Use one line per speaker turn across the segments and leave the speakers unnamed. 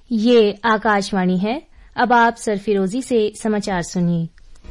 ये आकाशवाणी है। अब आप सरफिरोजी से समाचार सुनिए।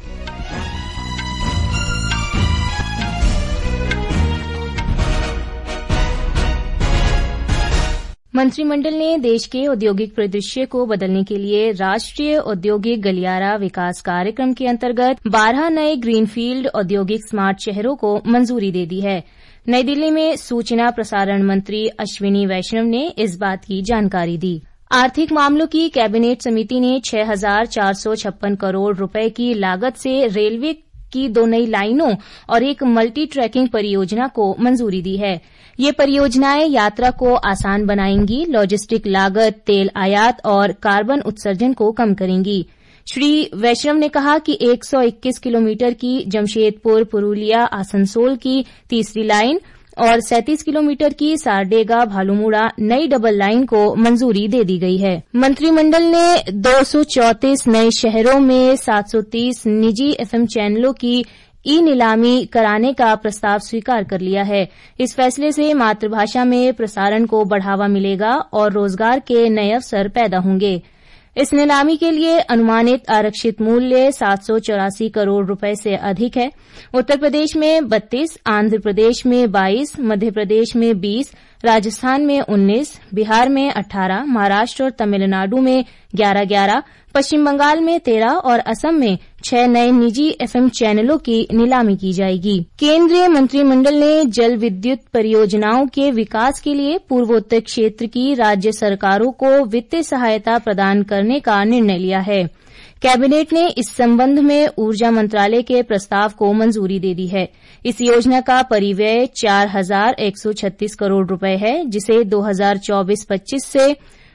मंत्रिमंडल ने देश के औद्योगिक परिदृश्य को बदलने के लिए राष्ट्रीय औद्योगिक गलियारा विकास कार्यक्रम के अंतर्गत 12 नए ग्रीनफील्ड औद्योगिक स्मार्ट शहरों को मंजूरी दे दी है। नई दिल्ली में सूचना प्रसारण मंत्री अश्विनी वैष्णव ने इस बात की जानकारी दी। आर्थिक मामलों की कैबिनेट समिति ने 6,456 करोड़ रुपए की लागत से रेलवे की 2 नई लाइनों और एक मल्टी ट्रैकिंग परियोजना को मंजूरी दी है। ये परियोजनाएं यात्रा को आसान बनाएंगी, लॉजिस्टिक लागत, तेल आयात और कार्बन उत्सर्जन को कम करेंगी। श्री वैष्णव ने कहा कि 121 किलोमीटर की जमशेदपुर पुरुलिया आसनसोल की तीसरी लाइन और 37 किलोमीटर की सारडेगा भालूमुड़ा नई डबल लाइन को मंजूरी दे दी गई है। मंत्रिमंडल ने 234 नए शहरों में 730 निजी एफएम चैनलों की नीलामी कराने का प्रस्ताव स्वीकार कर लिया है। इस फैसले से मातृभाषा में प्रसारण को बढ़ावा मिलेगा और रोजगार के नए अवसर पैदा होंगे। इस नीलामी के लिए अनुमानित आरक्षित मूल्य 784 करोड़ रुपए से अधिक है। उत्तर प्रदेश में 32, आंध्र प्रदेश में 22, मध्य प्रदेश में 20, राजस्थान में 19, बिहार में 18, महाराष्ट्र और तमिलनाडु में 11-11, पश्चिम बंगाल में 13 और असम में 6 नए निजी एफएम चैनलों की नीलामी की जाएगी। केंद्रीय मंत्रिमंडल ने जल विद्युत परियोजनाओं के विकास के लिए पूर्वोत्तर क्षेत्र की राज्य सरकारों को वित्तीय सहायता प्रदान करने का निर्णय लिया है। कैबिनेट ने इस संबंध में ऊर्जा मंत्रालय के प्रस्ताव को मंजूरी दे दी है। इस योजना का परिव्यय 4,136 करोड़ रुपए है, जिसे 2024-25 से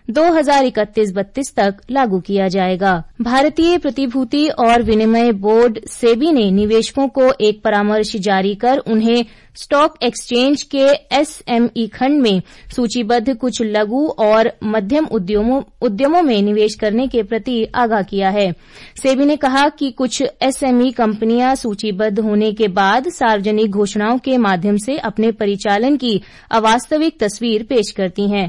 2031-32 तक लागू किया जाएगा। भारतीय प्रतिभूति और विनिमय बोर्ड सेबी ने निवेशकों को एक परामर्श जारी कर उन्हें स्टॉक एक्सचेंज के एसएमई खंड में सूचीबद्ध कुछ लघु और मध्यम उद्यमों में निवेश करने के प्रति आगाह किया है। सेबी ने कहा कि कुछ एसएमई कंपनियां सूचीबद्ध होने के बाद सार्वजनिक घोषणाओं के माध्यम से अपने परिचालन की अवास्तविक तस्वीर पेश करती हैं।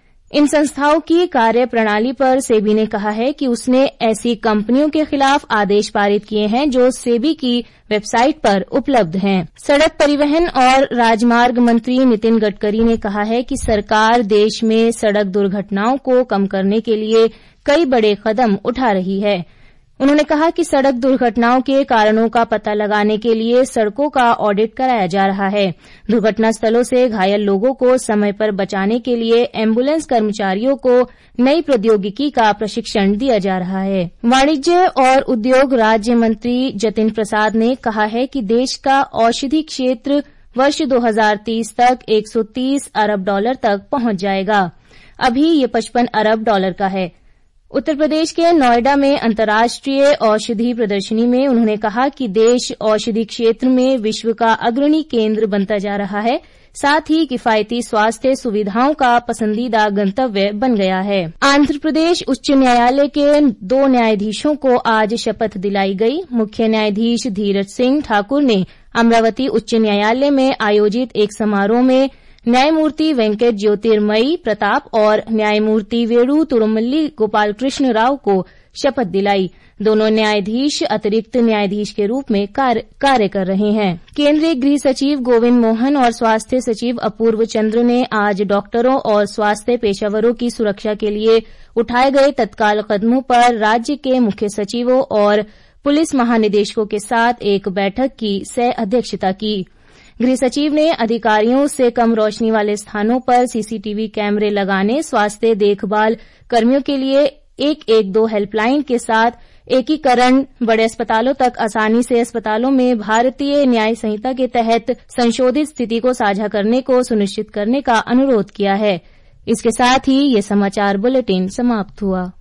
इन संस्थाओं की कार्य प्रणाली पर सेबी ने कहा है कि उसने ऐसी कंपनियों के खिलाफ आदेश पारित किए हैं जो सेबी की वेबसाइट पर उपलब्ध हैं। सड़क परिवहन और राजमार्ग मंत्री नितिन गडकरी ने कहा है कि सरकार देश में सड़क दुर्घटनाओं को कम करने के लिए कई बड़े कदम उठा रही है। उन्होंने कहा कि सड़क दुर्घटनाओं के कारणों का पता लगाने के लिए सड़कों का ऑडिट कराया जा रहा है। दुर्घटना स्थलों से घायल लोगों को समय पर बचाने के लिए एम्बुलेंस कर्मचारियों को नई प्रौद्योगिकी का प्रशिक्षण दिया जा रहा है। वाणिज्य और उद्योग राज्य मंत्री जतिन प्रसाद ने कहा है कि देश का औषधि क्षेत्र वर्ष 2030 तक $130 अरब तक पहुंच जाएगा। अभी ये $55 अरब का है। उत्तर प्रदेश के नोएडा में अंतर्राष्ट्रीय औषधि प्रदर्शनी में उन्होंने कहा कि देश औषधि क्षेत्र में विश्व का अग्रणी केंद्र बनता जा रहा है, साथ ही किफायती स्वास्थ्य सुविधाओं का पसंदीदा गंतव्य बन गया है। आंध्र प्रदेश उच्च न्यायालय के 2 न्यायाधीशों को आज शपथ दिलाई गई। मुख्य न्यायाधीश धीरज सिंह ठाकुर ने अमरावती उच्च न्यायालय में आयोजित एक समारोह में न्यायमूर्ति वेंकट ज्योतिर्मयी प्रताप और न्यायमूर्ति वेणु तुरुमल्ली गोपाल कृष्ण राव को शपथ दिलाई। दोनों न्यायाधीश अतिरिक्त न्यायाधीश के रूप में कार्य कर रहे हैं। केंद्रीय गृह सचिव गोविंद मोहन और स्वास्थ्य सचिव अपूर्व चंद्र ने आज डॉक्टरों और स्वास्थ्य पेशेवरों की सुरक्षा के लिए उठाए गए तत्काल कदमों पर राज्य के मुख्य सचिवों और पुलिस महानिदेशकों के साथ एक बैठक की सह अध्यक्षता की। गृह सचिव ने अधिकारियों से कम रोशनी वाले स्थानों पर सीसीटीवी कैमरे लगाने, स्वास्थ्य देखभाल कर्मियों के लिए 112 हेल्पलाइन के साथ एकीकरण, बड़े अस्पतालों तक आसानी से अस्पतालों में भारतीय न्याय संहिता के तहत संशोधित स्थिति को साझा करने को सुनिश्चित करने का अनुरोध किया है। इसके साथ ही ये समाचार बुलेटिन समाप्त हुआ।